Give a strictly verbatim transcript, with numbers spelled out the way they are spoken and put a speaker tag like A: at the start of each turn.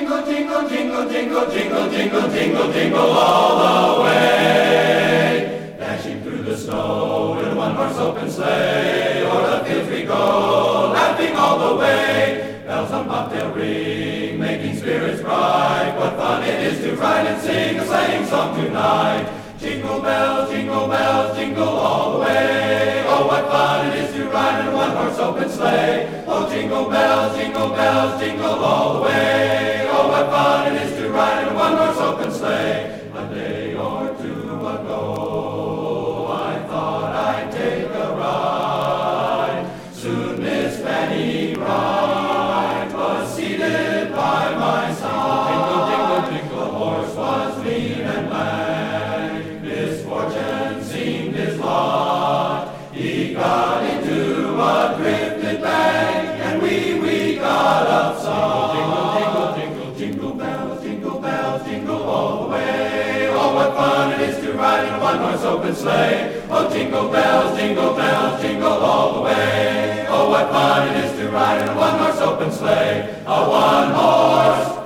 A: jingle, jingle, jingle, jingle, jingle, jingle, jingle, jingle all the way. Dashing through the snow in a one-horse open sleigh, o'er the fields we go, laughing all the way. Bells on bobtail ring, making spirits bright. What fun it is to ride and sing a sleighing song tonight. Jingle bells, jingle bells, jingle all the way. Oh, what fun it is to ride in a one-horse open sleigh. Oh, jingle bells, jingle bells, jingle all the way. Oh, what fun it is to ride in a one-horse open sleigh. A day or two ago, I thought I'd take a ride. Soon Miss Fanny Bright was seated by my side. Jingle, jingle, jingle, the horse was lean and lank. Misfortune seemed his lot. He got into a drifted bank, and we, we got upside. Jingle, jingle, jingle, jingle bells, jingle bells, jingle all the way. Oh, what fun it is to ride in a one-horse open sleigh. Oh, jingle bells, jingle bells, jingle all the way. Oh, what fun it is to ride in a one-horse open sleigh. A one-horse